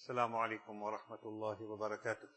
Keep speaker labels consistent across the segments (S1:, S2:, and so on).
S1: السلام عليكم ورحمة الله وبركاته.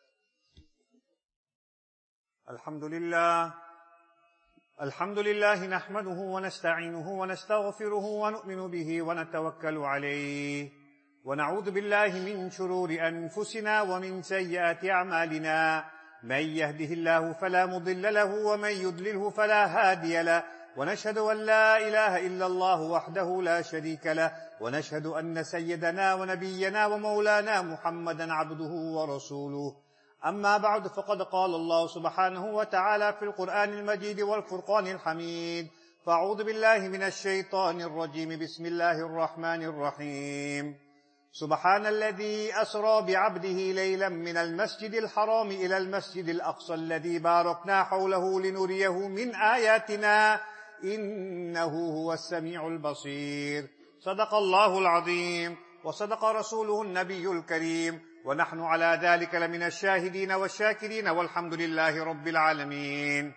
S1: الحمد لله نحمده ونستعينه ونستغفره ونؤمن به ونتوكل عليه ونعوذ بالله من شرور أنفسنا ومن سيئات أعمالنا، من يهده الله فلا مضل له ومن يضلله فلا هادي له، ونشهد أن لا إله إلا الله وحده لا شريك له، ونشهد أن سيدنا ونبينا ومولانا محمدا عبده ورسوله. أما بعد، فقد قال الله سبحانه وتعالى في القرآن المجيد والفرقان الحميد: فأعوذ بالله من الشيطان الرجيم، بسم الله الرحمن الرحيم. سبحان الذي أسرى بعبده ليلا من المسجد الحرام إلى المسجد الأقصى الذي باركنا حوله لنريه من آياتنا إنه هو السميع البصير. صدق الله العظيم وصدق رسوله النبي الكريم، ونحن على ذلك لمن الشاهدين والشاكرين والحمد لله رب العالمين.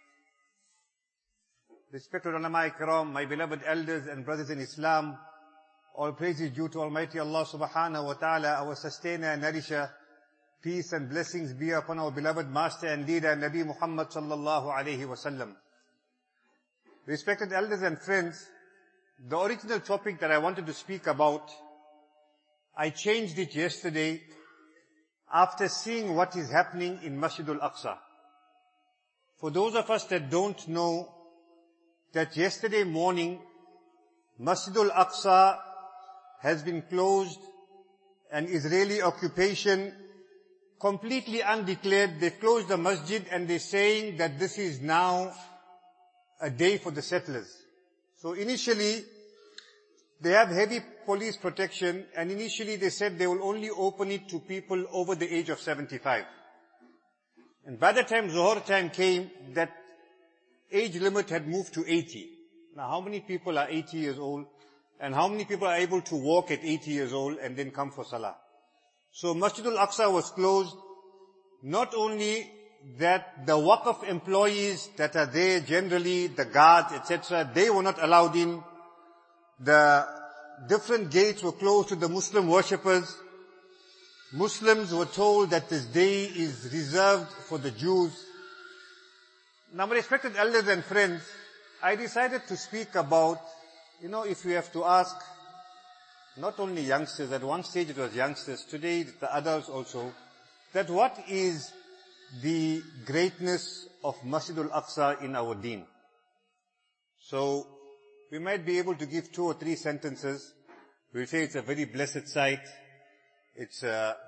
S1: Respected ulama ikram, my beloved elders and brothers in Islam, all praise is due to Almighty Allah subhanahu wa ta'ala, our sustainer and nourisher. Peace and blessings be upon our beloved master and leader, Nabi Muhammad sallallahu alayhi wa sallam. Respected elders and friends, the original topic that I wanted to speak about, I changed it yesterday after seeing what is happening in Masjid al-Aqsa. For those of us that don't know, that yesterday morning, Masjid al-Aqsa has been closed, an Israeli occupation, completely undeclared. They've closed the masjid and they're saying that this is now a day for the settlers. So initially, they have heavy police protection, and initially they said they will only open it to people over the age of 75. And by the time Zuhur time came, that age limit had moved to 80. Now how many people are 80 years old? And how many people are able to walk at 80 years old and then come for Salah? So Masjid al-Aqsa was closed. Not only that, the Waqf employees that are there, generally the guards, etc., they were not allowed in. The different gates were closed to the Muslim worshippers. Muslims were told that this day is reserved for the Jews. Now, my respected elders and friends, I decided to speak about, if we have to ask, not only youngsters, at one stage it was youngsters, today the adults also, that what is the greatness of Masjid al-Aqsa in our deen? So, we might be able to give 2 or 3 sentences. We'll say it's a very blessed site. It's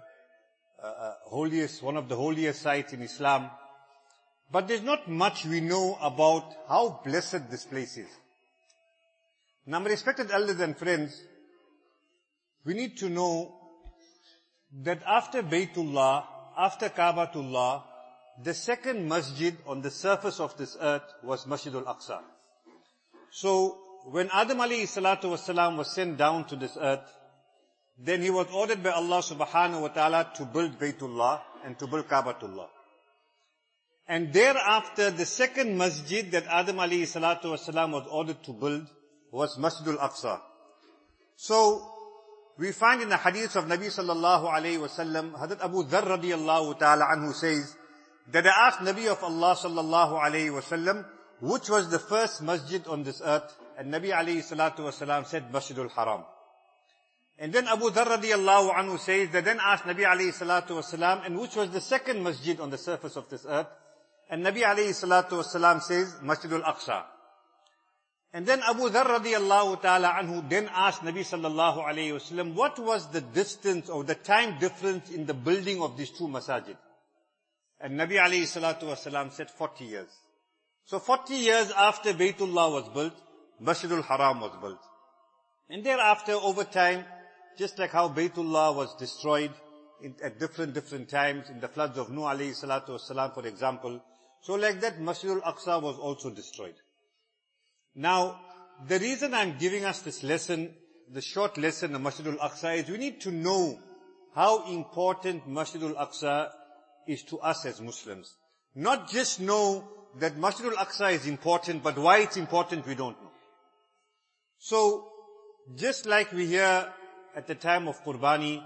S1: one of the holiest sites in Islam. But there's not much we know about how blessed this place is. Now, my respected elders and friends, we need to know that after Baytullah, after Kaabatullah, the second masjid on the surface of this earth was Masjid al-Aqsa. So, when Adam alayhi salatu wasalam was sent down to this earth, then he was ordered by Allah subhanahu wa ta'ala to build Baytullah and to build Kaabatullah. And thereafter, the second masjid that Adam alayhi salatu wasalam was ordered to build was Masjid al-Aqsa. So, we find in the hadith of Nabi sallallahu alayhi wasallam, Hazrat Abu Dharr radiyallahu ta'ala anhu says, that I asked Nabi of Allah sallallahu alayhi wasallam, which was the first masjid on this earth? And Nabi alayhi salatu wasalam said, Masjid al-Haram. And then Abu Dharr radiyallahu anhu says, that then asked Nabi alayhi salatu wasalam, and which was the second masjid on the surface of this earth? And Nabi alayhi salatu wasalam says, Masjid al-Aqsa. And then Abu Dharr radiyallahu ta'ala anhu then asked Nabi sallallahu alayhi wasallam, what was the distance or the time difference in the building of these 2 masajid? And Nabi alayhi salatu wasalam said 40 years. So 40 years after Baytullah was built, Masjid al-Haram was built. And thereafter, over time, just like how Baytullah was destroyed at different times, in the floods of Nuh alayhi salatu wasalam, for example, so like that, Masjid al-Aqsa was also destroyed. Now, the reason I'm giving us this lesson, the short lesson of Masjid al-Aqsa, is we need to know how important Masjid al-Aqsa is to us as Muslims. Not just know that Masjid al-Aqsa is important, but why it's important we don't know. So, just like we hear at the time of Qurbani,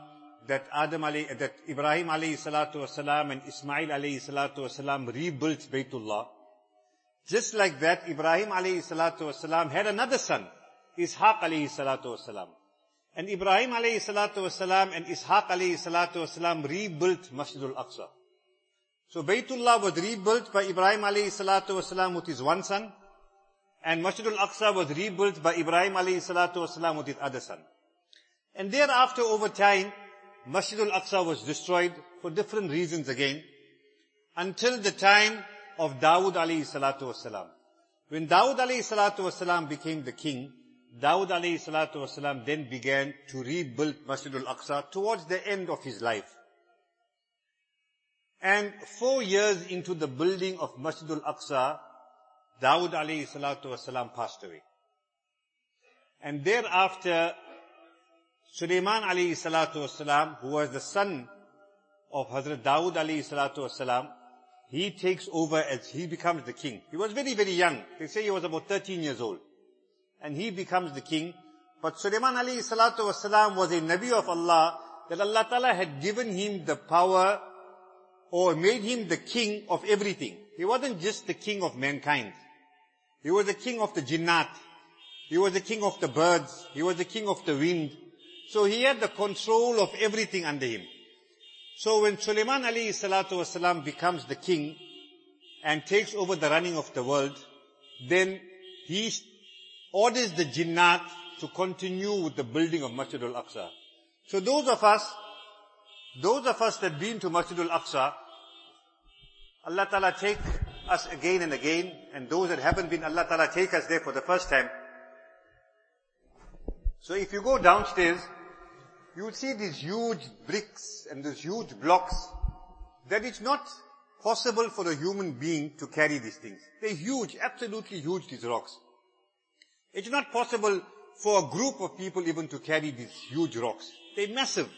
S1: that Ibrahim alayhi salatu wasalam and Ismail alayhi salatu wasalam rebuilt Baytullah, just like that, Ibrahim alayhi salatu wasalam had another son, Ishaq alayhi salatu wasalam. And Ibrahim alayhi salatu wasalam and Ishaq alayhi salatu wasalam rebuilt Masjid al-Aqsa. So Baytullah was rebuilt by Ibrahim alayhi salatu wasalam with his one son, and Masjid al-Aqsa was rebuilt by Ibrahim alayhi salatu wasalam with his other son. And thereafter, over time, Masjid al-Aqsa was destroyed for different reasons again, until the time of Dawud alayhi salatu wasalam. When Dawud alayhi salatu wasalam became the king, Dawud alayhi salatu wasalam then began to rebuild Masjid al-Aqsa towards the end of his life. And 4 years into the building of Masjid al-Aqsa, Dawud alayhi salatu wasalam passed away. And thereafter, Sulaiman alayhi salatu wasalam, who was the son of Hazrat Dawud alayhi salatu wasalam, he takes over as he becomes the king. He was very, very young. They say he was about 13 years old. And he becomes the king. But Sulaiman alayhi salatu wasalam was a Nabi of Allah, that Allah Ta'ala had given him the power or made him the king of everything. He wasn't just the king of mankind. He was the king of the jinnat. He was the king of the birds. He was the king of the wind. So he had the control of everything under him. So when Sulaiman alayhi salatu wasalam becomes the king and takes over the running of the world, then he orders the jinnat to continue with the building of Masjid al-Aqsa. So those of us that been to Masjid al-Aqsa, Allah Ta'ala take us again and again, and those that haven't been, Allah Ta'ala take us there for the first time. So if you go downstairs, you will see these huge bricks and these huge blocks, that it's not possible for a human being to carry these things. They're huge, absolutely huge, these rocks. It's not possible for a group of people even to carry these huge rocks. They're massive.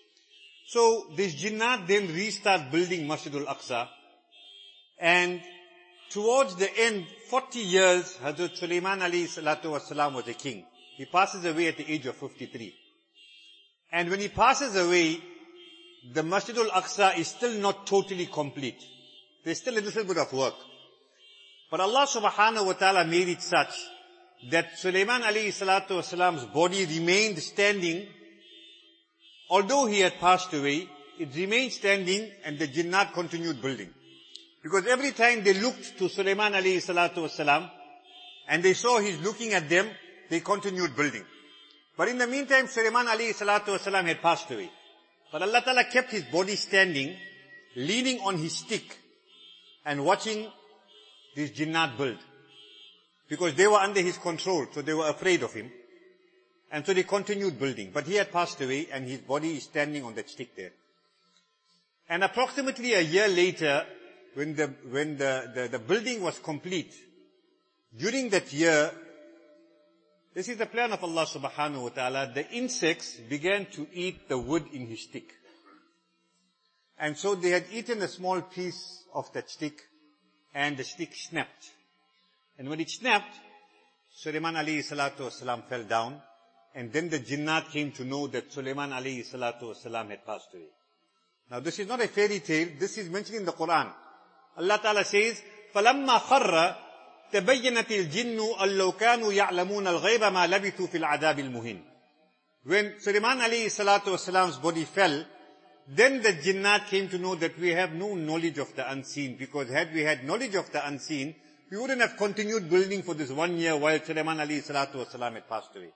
S1: So this jinnat then restart building Masjid al-Aqsa, and towards the end, 40 years, Hazrat Sulaiman alayhi salatu wasalam was a king. He passes away at the age of 53. And when he passes away, the Masjid al-Aqsa is still not totally complete. There's still a little bit of work. But Allah subhanahu wa ta'ala made it such that Sulaiman alayhi salatu wasalam's body remained standing. Although he had passed away, it remained standing, and the jinnat continued building. Because every time they looked to Sulaiman alayhi salatu wasalam, and they saw he's looking at them, they continued building. But in the meantime, Sulaiman alayhi salatu wasalam had passed away. But Allah Ta'ala kept his body standing, leaning on his stick, and watching these jinnat build. Because they were under his control, so they were afraid of him. And so they continued building. But he had passed away, and his body is standing on that stick there. And approximately a year later, when the building was complete, during that year, this is the plan of Allah subhanahu wa ta'ala, the insects began to eat the wood in his stick. And so they had eaten a small piece of that stick, and the stick snapped. And when it snapped, Sulaiman alayhi salatu wasalam fell down, and then the jinnat came to know that Sulaiman alayhi salatu wasalam had passed away. Now this is not a fairy tale, this is mentioned in the Quran. Allah Ta'ala says, فَلَمَّا خَرَّ تَبَيَّنَتِ الْجِنُّ أَلَّوْ كَانُوا يَعْلَمُونَ الْغَيْبَ مَا لَبِثُوا فِي الْعَذَابِ الْمُهِينِ. When Sulaiman alayhi salatu wasalam's body fell, then the jinnat came to know that we have no knowledge of the unseen, because had we had knowledge of the unseen, we wouldn't have continued building for this 1 year while Sulaiman alayhi salatu wasalam had passed away.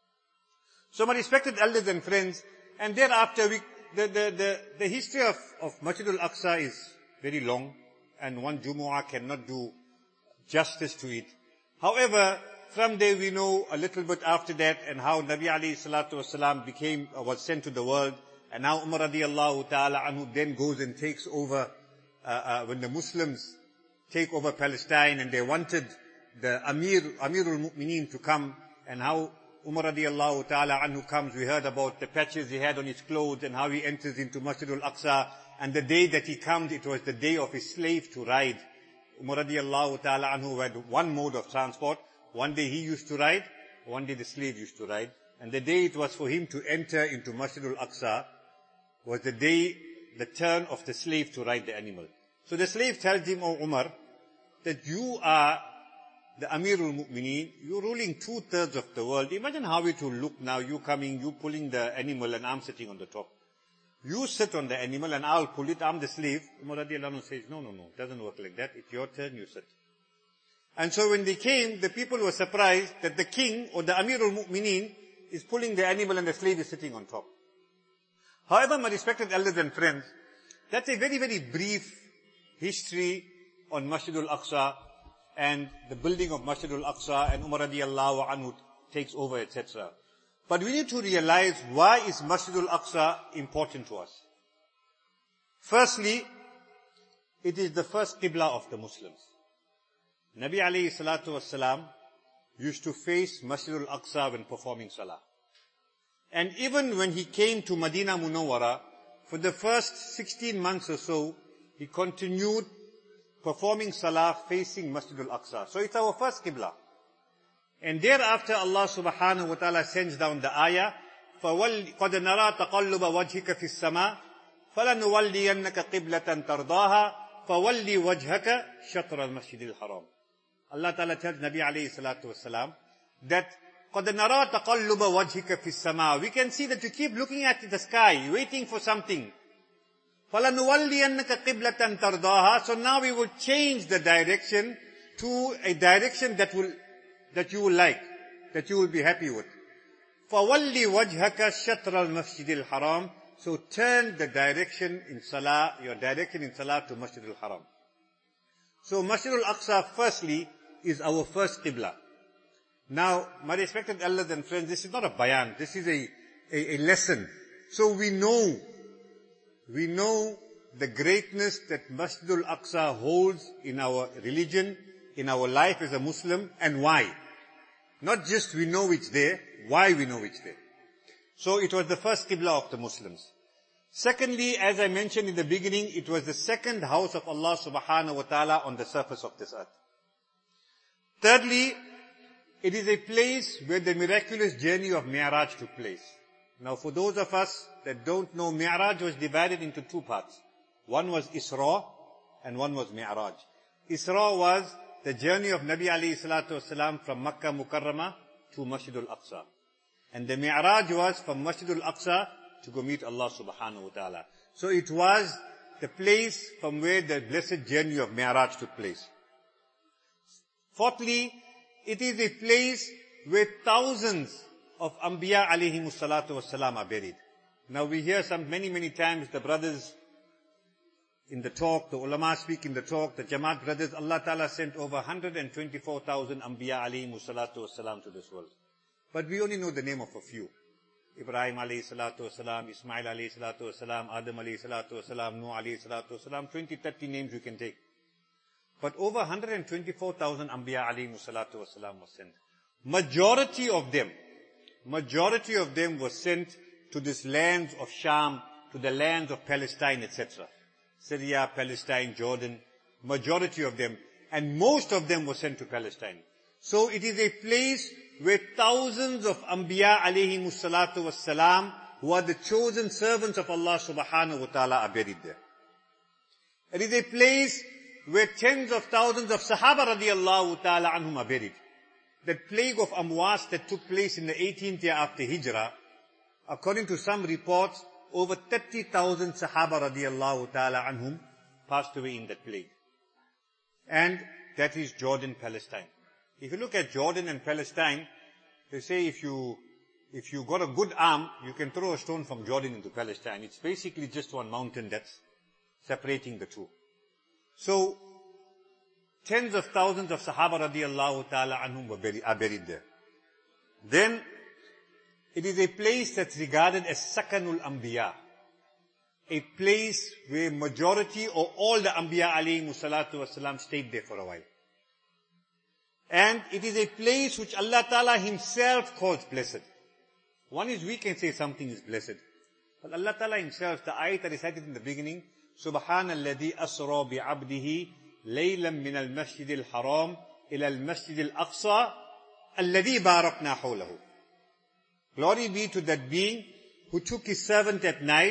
S1: So my respected elders and friends, and thereafter the history of Masjid al-Aqsa is very long, and one Jumu'ah cannot do justice to it. However, from there we know a little bit after that, and how Nabi alayhi salatu wasalam was sent to the world, and now Umar radiyallahu ta'ala anhu then goes and takes over, when the Muslims take over Palestine, and they wanted the Amirul Mu'mineen to come, and how Umar radiyallahu ta'ala anhu comes. We heard about the patches he had on his clothes, and how he enters into Masjid al-Aqsa, and the day that he comes, it was the day of his slave to ride. Umar radiyallahu ta'ala anhu had one mode of transport. One day he used to ride, one day the slave used to ride. And the day it was for him to enter into Masjid al-Aqsa, was the turn of the slave to ride the animal. So the slave tells him, "O Umar, that you are the Amirul Mu'mineen, you're ruling 2/3 of the world. Imagine how it will look now, you coming, you pulling the animal and I'm sitting on the top. You sit on the animal and I'll pull it, I'm the slave." Umar radiallahu anhu says, no, it doesn't work like that. It's your turn, you sit. And so when they came, the people were surprised that the king or the Amirul Mu'mineen is pulling the animal and the slave is sitting on top. However, my respected elders and friends, that's a very, very brief history on Masjidul Aqsa and the building of Masjidul Aqsa, and Umar radiallahu anhu takes over, etc. But we need to realize, why is Masjidul Aqsa important to us? Firstly, it is the first Qibla of the Muslims. Nabi alayhi salatu wassalam used to face Masjidul Aqsa when performing Salah. And even when he came to Madinah Munawwara, for the first 16 months or so, he continued performing Salah facing Masjidul Aqsa. So it's our first Qibla. And thereafter Allah subhanahu wa ta'ala sends down the ayah, قَدْ نَرَى تَقَلُّبَ وَجْهِكَ فِي السَّمَاءِ فَلَنُوَلِّيَنَّكَ قِبْلَةً تَرْضَاهَا فَوَلِّ وَجْهَكَ شَطْرَ الْمَسْجِدِ الْحَرَامِ. Allah ta'ala tells Nabi alayhi salatu wasalam that قَدْ نَرَى تَقَلُّبَ وَجْهِكَ فِي السَّمَاءِ. We can see that you keep looking at the sky, waiting for something. فَلَنُوَلِّيَنَّكَ قِبْلَةً تَرْضَاهَا. So now we will change the direction to a direction that you will like, that you will be happy with. فَوَلِّ وَجْهَكَ شَطْرَ الْمَسْجِدِ الْحَرَامِ. So turn the direction in Salah, your direction in Salah, to Masjid al-Haram. So Masjid al-Aqsa, firstly, is our first Qibla. Now, my respected elders and friends, this is not a bayan, this is a lesson. So we know the greatness that Masjid al-Aqsa holds in our religion, in our life as a Muslim, and why. Not just we know it's there, why we know it's there. So it was the first Qibla of the Muslims. Secondly, as I mentioned in the beginning, it was the second house of Allah subhanahu wa ta'ala on the surface of this earth. Thirdly, it is a place where the miraculous journey of Mi'raj took place. Now for those of us that don't know, Mi'raj was divided into two parts. One was Isra and one was Mi'raj. Isra was the journey of Nabi alayhi salatu wasalam from Makkah Mukarramah to Masjid al-Aqsa. And the Mi'raj was from Masjid al-Aqsa to go meet Allah subhanahu wa ta'ala. So it was the place from where the blessed journey of Mi'raj took place. Fourthly, it is a place where thousands of Anbiya alayhimu salatu wassalam are buried. Now we hear many times the brothers in the talk, the ulama speak in the talk, the Jamaat brothers, Allah Ta'ala sent over 124,000 Anbiya alayhimu salatu wassalam to this world. But we only know the name of a few. Ibrahim alayhi salatu wasalam, Ismail alayhi salatu wasalam, Adam alayhi salatu wasalam, Nuh alayhi salatu wasalam, 20-30 names you can take. But over 124,000 Anbiya alayhi salatu wasalam was sent. Majority of them was sent to this lands of Sham, to the lands of Palestine, etc. Syria, Palestine, Jordan, majority of them. And most of them were sent to Palestine. So it is a place where thousands of Anbiya alayhimu salatu wassalam, who are the chosen servants of Allah subhanahu wa ta'ala, are buried there. It is a place where tens of thousands of Sahaba radiallahu ta'ala anhum are buried. That plague of Amwas that took place in the 18th year after Hijrah, according to some reports, over 30,000 Sahaba radiallahu ta'ala anhum passed away in that plague. And that is Jordan, Palestine. If you look at Jordan and Palestine, they say if you got a good arm, you can throw a stone from Jordan into Palestine. It's basically just one mountain that's separating the two. So, tens of thousands of Sahaba radiallahu ta'ala anhum are buried there. Then, it is a place that's regarded as Sakanul Anbiya. A place where majority or all the Anbiya alayhimu salatu wasalam stayed there for a while. And it is a place which Allah Ta'ala Himself calls blessed. One is we can say something is blessed. But Allah Ta'ala Himself, the ayat that is recited in the beginning, Subhanalladhi asra bi'abdihi laylan min al-masjid al-haram ila al-masjid al-aqsa alladhi barakna hawlahu. Glory be to that being who took His servant at night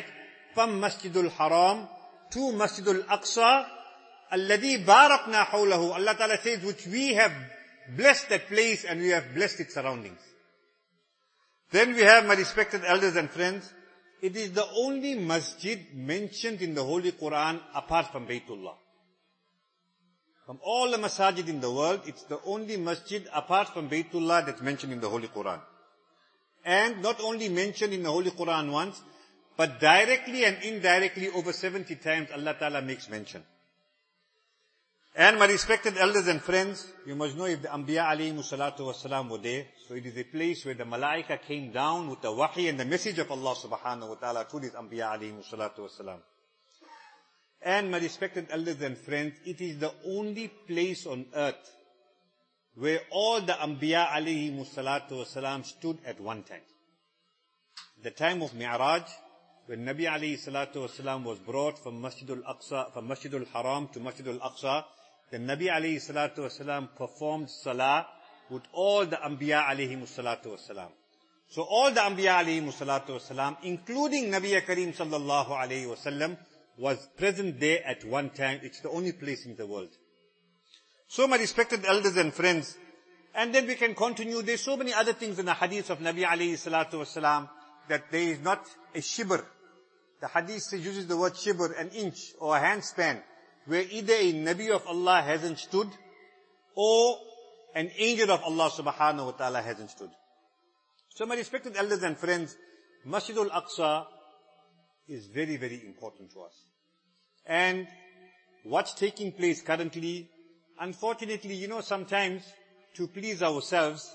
S1: from Masjidul Haram to Masjidul Aqsa, alladhi barakna hawlahu. Allah Ta'ala says, which we have blessed that place and we have blessed its surroundings. Then we have, my respected elders and friends, it is the only masjid mentioned in the Holy Quran apart from Baytullah. From all the masajid in the world, it's the only masjid apart from Baytullah that's mentioned in the Holy Quran. And not only mentioned in the Holy Quran once, but directly and indirectly over 70 times Allah Ta'ala makes mention. And my respected elders and friends, you must know if the Anbiya alayhimu salatu wasalam were there, so it is a place where the Malaika came down with the wahi and the message of Allah subhanahu wa ta'ala to these Anbiya alayhimu salatu wasalam. And my respected elders and friends, it is the only place on earth where all the Anbiya alayhimu salatu wasalam stood at one time. The time of Mi'raj, when Nabi alayhi salatu wasalam was brought from Masjidul Aqsa, from Masjidul Haram to Masjidul Aqsa, the Nabi alayhi salatu wasalam performed salah with all the Anbiya alayhimu salatu wasalam. So all the Anbiya alayhimu salatu wasalam, including Nabi Kareem sallallahu alayhi wasallam, was present there at one time. It's the only place in the world. So my respected elders and friends, and then we can continue. There's so many other things in the hadith of Nabi alayhi salatu wasalam that there is not a shibr. The hadith uses the word shibr, an inch or a handspan, where either a Nabi of Allah hasn't stood or an angel of Allah subhanahu wa ta'ala hasn't stood. So my respected elders and friends, Masjidul Aqsa is very, very important to us. And what's taking place currently, unfortunately, sometimes to please ourselves,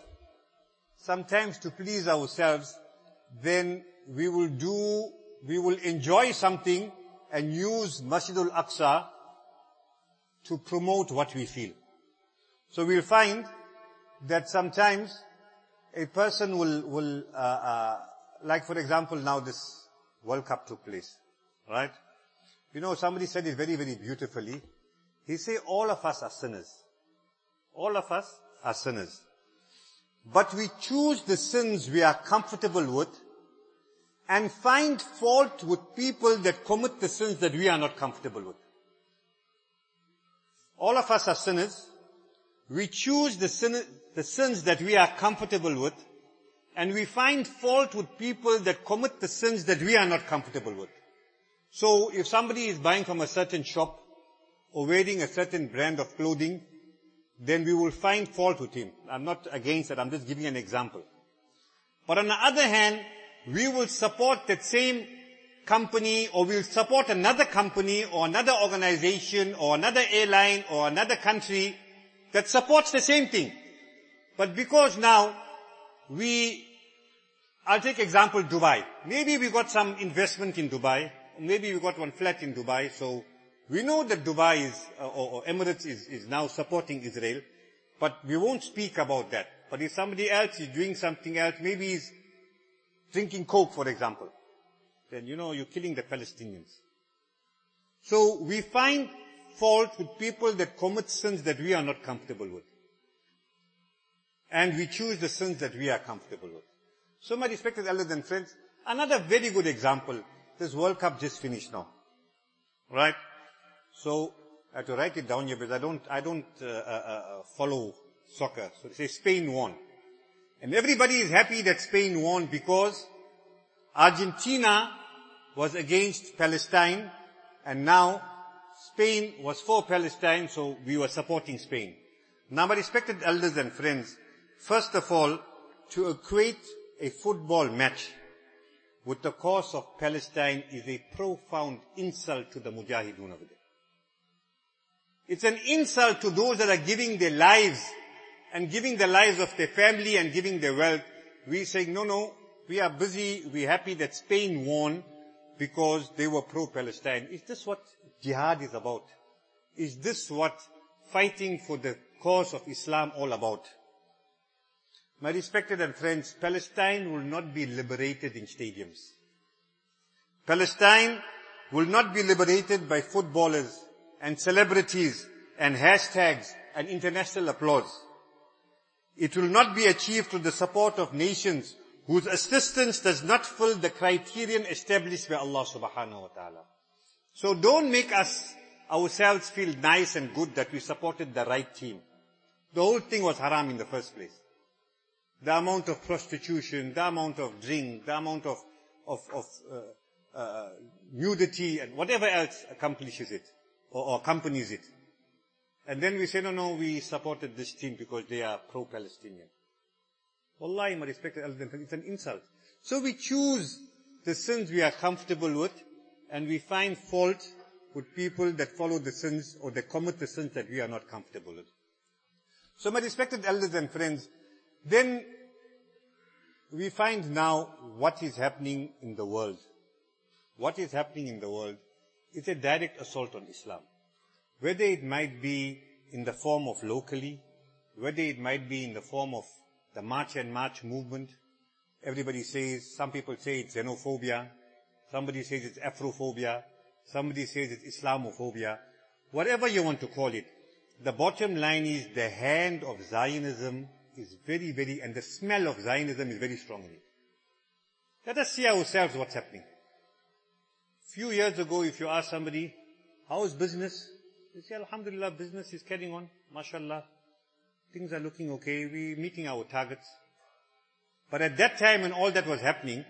S1: then we will enjoy something and use Masjidul Aqsa to promote what we feel. So we'll find that sometimes a person will like for example now this World Cup took place, right? Somebody said it very, very beautifully. He said all of us are sinners. All of us are sinners. But we choose the sins we are comfortable with and find fault with people that commit the sins that we are not comfortable with. All of us are sinners. We choose the sins that we are comfortable with, and we find fault with people that commit the sins that we are not comfortable with. So if somebody is buying from a certain shop or wearing a certain brand of clothing, then we will find fault with him. I'm not against that, I'm just giving an example. But on the other hand, we will support that same company, or we'll support another company or another organization or another airline or another country that supports the same thing. But because now I'll take example Dubai. Maybe we got some investment in Dubai, maybe we got one flat in Dubai, so we know that Dubai is, or Emirates is now supporting Israel, but we won't speak about that. But if somebody else is doing something else, maybe he's drinking Coke, for example, then you're killing the Palestinians. So we find fault with people that commit sins that we are not comfortable with. And we choose the sins that we are comfortable with. So my respected elders and friends, another very good example, this World Cup just finished now. Right? So I have to write it down here because I don't follow soccer. So it says Spain won. And everybody is happy that Spain won because Argentina was against Palestine, and now Spain was for Palestine, so we were supporting Spain. Now, my respected elders and friends, first of all, to equate a football match with the cause of Palestine is a profound insult to the Mujahideen over there. It's an insult to those that are giving their lives and giving the lives of their family and giving their wealth. We say, no, we are busy, we're happy that Spain won because they were pro-Palestine. Is this what jihad is about? Is this what fighting for the cause of Islam all about? My respected and friends, Palestine will not be liberated in stadiums. Palestine will not be liberated by footballers and celebrities and hashtags and international applause. It will not be achieved through the support of nations whose assistance does not fill the criterion established by Allah subhanahu wa ta'ala. So don't make ourselves feel nice and good that we supported the right team. The whole thing was haram in the first place. The amount of prostitution, the amount of drink, the amount of nudity and whatever else accomplishes it or accompanies it. And then we say, no, we supported this team because they are pro-Palestinian. Wallahi, my respected elders, it's an insult. So we choose the sins we are comfortable with, and we find fault with people that follow the sins or that commit the sins that we are not comfortable with. So my respected elders and friends, then we find now what is happening in the world. What is happening in the world is a direct assault on Islam. Whether it might be in the form of locally, whether it might be in the form of the March and March movement. Everybody says, some people say it's xenophobia, somebody says it's Afrophobia, somebody says it's Islamophobia. Whatever you want to call it, the bottom line is the hand of Zionism is very, very, and the smell of Zionism is very strong in it. Let us see ourselves what's happening. Few years ago, if you ask somebody, how is business? They say, Alhamdulillah, business is carrying on, mashallah. Things are looking okay, we're meeting our targets. But at that time when all that was happening,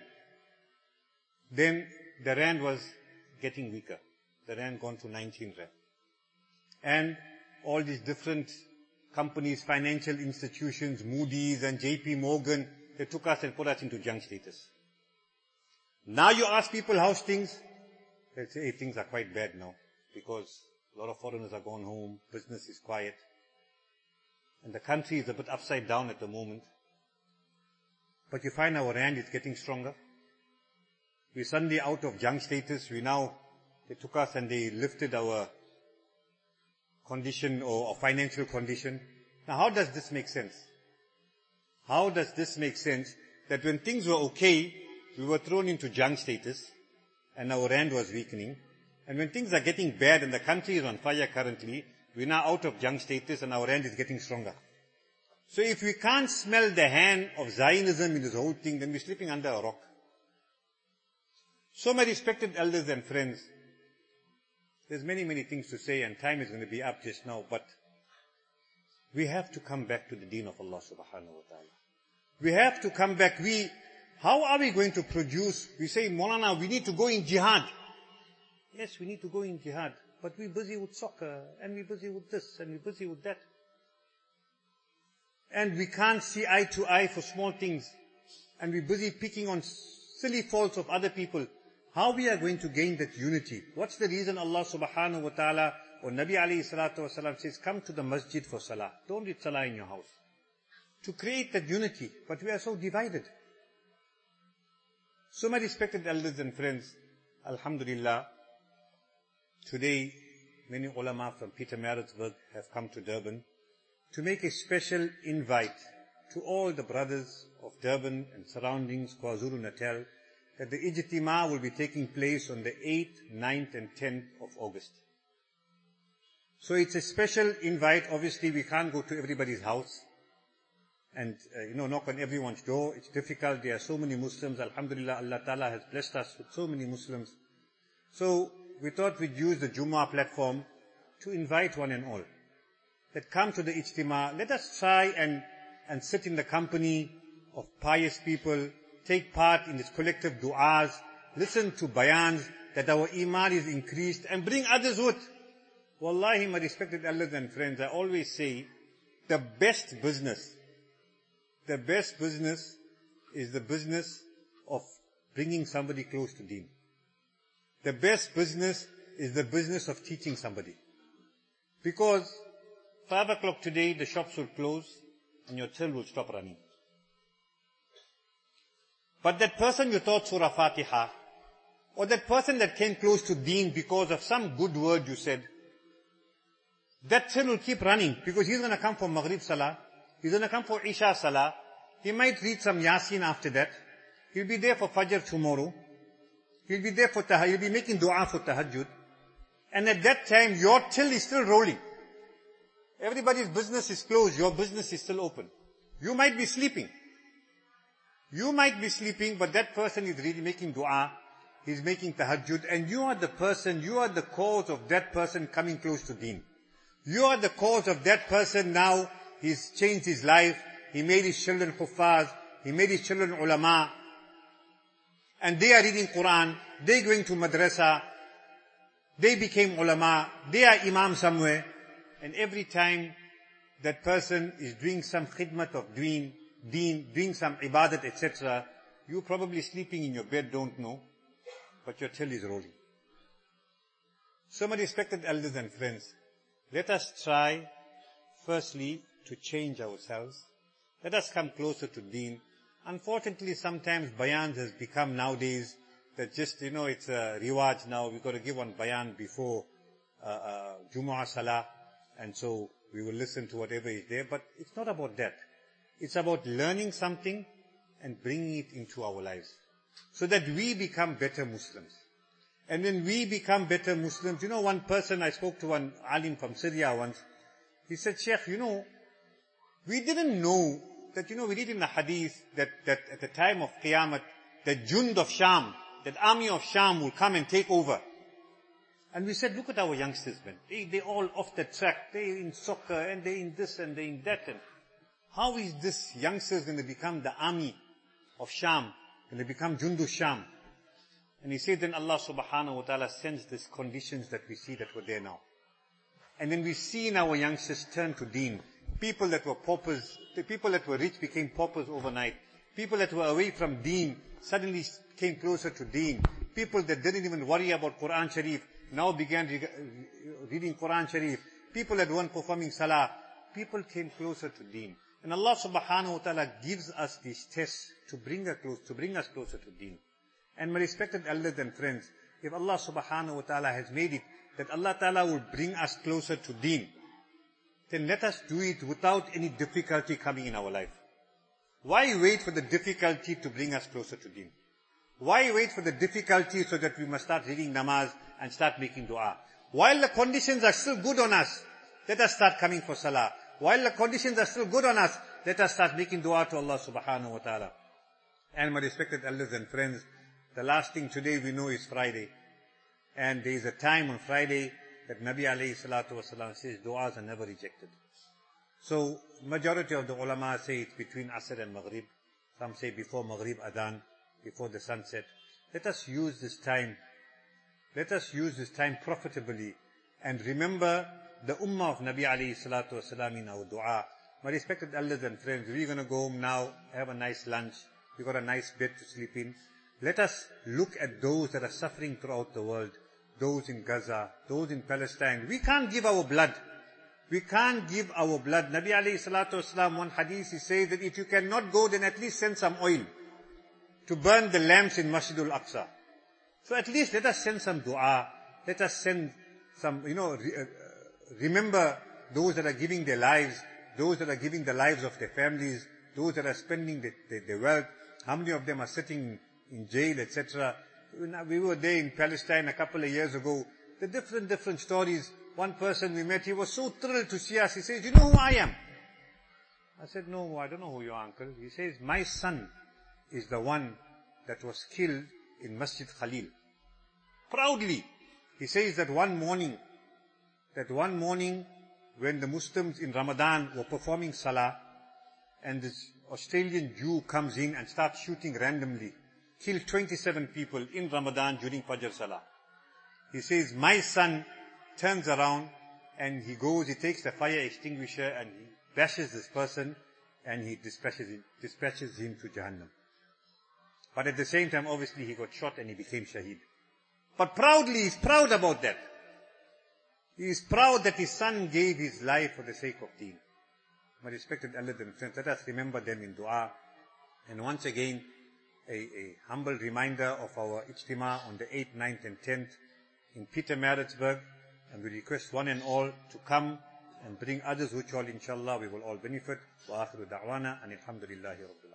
S1: then the rand was getting weaker. The rand gone to 19 rand. And all these different companies, financial institutions, Moody's and JP Morgan, they took us and put us into junk status. Now you ask people how's things, they'll say, hey, things are quite bad now, because a lot of foreigners are gone home, business is quiet. And the country is a bit upside down at the moment. But you find our rand is getting stronger. We're suddenly out of junk status. They took us and they lifted our condition or our financial condition. Now how does this make sense? How does this make sense that when things were okay, we were thrown into junk status and our rand was weakening. And when things are getting bad and the country is on fire currently, we're now out of junk status and our rand is getting stronger. So if we can't smell the hand of Zionism in this whole thing, then we're sleeping under a rock. So my respected elders and friends, there's many, many things to say and time is going to be up just now, but we have to come back to the deen of Allah subhanahu wa ta'ala. We have to come back. How are we going to produce? We say, Maulana, we need to go in jihad. Yes, we need to go in jihad. But we're busy with soccer, and we're busy with this, and we're busy with that. And we can't see eye to eye for small things. And we're busy picking on silly faults of other people. How we are going to gain that unity? What's the reason Allah subhanahu wa ta'ala or Nabi alayhi salatu wasalam says, come to the masjid for salah. Don't read salah in your house. To create that unity. But we are so divided. So my respected elders and friends, alhamdulillah, today, many ulama from Pietermaritzburg have come to Durban to make a special invite to all the brothers of Durban and surroundings, KwaZulu-Natal, that the Ijtima will be taking place on the 8th, 9th and 10th of August. So it's a special invite. Obviously, we can't go to everybody's house and, knock on everyone's door. It's difficult. There are so many Muslims. Alhamdulillah, Allah Ta'ala has blessed us with so many Muslims. So we thought we'd use the Jummah platform to invite one and all. That come to the Ijtima. Let us try and sit in the company of pious people, take part in this collective du'as, listen to bayans, that our iman is increased, and bring others with. Wallahi, my respected elders and friends, I always say, the best business is the business of bringing somebody close to Deen. The best business is the business of teaching somebody. Because 5 o'clock today, the shops will close and your till will stop running. But that person you taught Surah Fatiha, or that person that came close to Deen because of some good word you said, that till will keep running because he's going to come for Maghrib Salah, he's going to come for Isha Salah, he might read some Yasin after that, he'll be there for Fajr tomorrow, he'll be there for Tahajjud, he'll be making dua for Tahajjud, and at that time your till is still rolling. Everybody's business is closed, your business is still open. You might be sleeping. You might be sleeping, but that person is really making dua, he's making tahajjud, and you are the person, you are the cause of that person coming close to deen. You are the cause of that person now, he's changed his life, he made his children huffaz, he made his children ulama, and they are reading Quran, they going to madrasa, they became ulama, they are imam somewhere, and every time that person is doing some khidmat of deen, doing some ibadat, etc., you probably sleeping in your bed, don't know, but your tail is rolling. So my respected elders and friends, let us try, firstly, to change ourselves. Let us come closer to deen. Unfortunately, sometimes bayans has become nowadays that just, it's a riwaj now. We've got to give one bayan before Jumu'ah Salah, and so we will listen to whatever is there. But it's not about that. It's about learning something and bringing it into our lives, so that we become better Muslims. And when we become better Muslims, one person, I spoke to one alim from Syria once, he said, Sheikh, we didn't know that, we read in the hadith that at the time of Qiyamah, the Jund of Sham, that army of Sham will come and take over. And we said, look at our youngsters, man. They all off the track. They're in soccer, and they're in this, and they're in that. And how is this youngsters going to become the army of Sham? When they become Jundu Sham? And he said, then Allah subhanahu wa ta'ala sends these conditions that we see that were there now. And then we see in our youngsters turn to deen. People that were paupers, the people that were rich became paupers overnight. People that were away from deen suddenly came closer to deen. People that didn't even worry about Quran Sharif now began reading Quran Sharif. People that weren't performing salah, people came closer to deen. And Allah subhanahu wa ta'ala gives us these tests to bring us closer to deen. And my respected elders and friends, if Allah subhanahu wa ta'ala has made it that Allah ta'ala will bring us closer to deen, then let us do it without any difficulty coming in our life. Why wait for the difficulty to bring us closer to deen? Why wait for the difficulty so that we must start reading namaz and start making dua? While the conditions are still good on us, let us start coming for salah. While the conditions are still good on us, let us start making dua to Allah subhanahu wa ta'ala. And my respected elders and friends, the last thing today we know is Friday. And there is a time on Friday that Nabi alayhi salatu wasalam says du'as are never rejected. So, majority of the ulama say it's between Asr and Maghrib. Some say before Maghrib Adhan, before the sunset. Let us use this time. Let us use this time profitably and remember the ummah of Nabi alayhi salatu wasalam in our dua. My respected elders and friends, we're going to go home now, have a nice lunch. We've got a nice bed to sleep in. Let us look at those that are suffering throughout the world. Those in Gaza, those in Palestine. We can't give our blood. We can't give our blood. Nabi alayhi salatu wasalam, one hadith, he says that if you cannot go, then at least send some oil to burn the lamps in Masjidul Aqsa. So at least let us send some dua. Let us send some, remember those that are giving their lives, those that are giving the lives of their families, those that are spending their wealth. How many of them are sitting in jail, etc. We were there in Palestine a couple of years ago. The different stories. One person we met, he was so thrilled to see us. He says, you know who I am? I said, no, I don't know who you are, uncle. He says, my son is the one that was killed in Masjid Khalil. Proudly. He says that one morning when the Muslims in Ramadan were performing Salah, and this Australian Jew comes in and starts shooting randomly, killed 27 people in Ramadan during Fajr Salah. He says, my son turns around and he takes the fire extinguisher and he bashes this person and he dispatches him to Jahannam. But at the same time, obviously, he got shot and he became shaheed. But proudly, he's proud about that. He is proud that his son gave his life for the sake of deen. My respected elders and friends, let us remember them in dua. And once again, a humble reminder of our ijtima on the 8th, 9th and 10th in Pietermaritzburg. And we request one and all to come and bring others which all inshallah we will all benefit. Wa akhiru da'wana and alhamdulillahi rabbil alamin.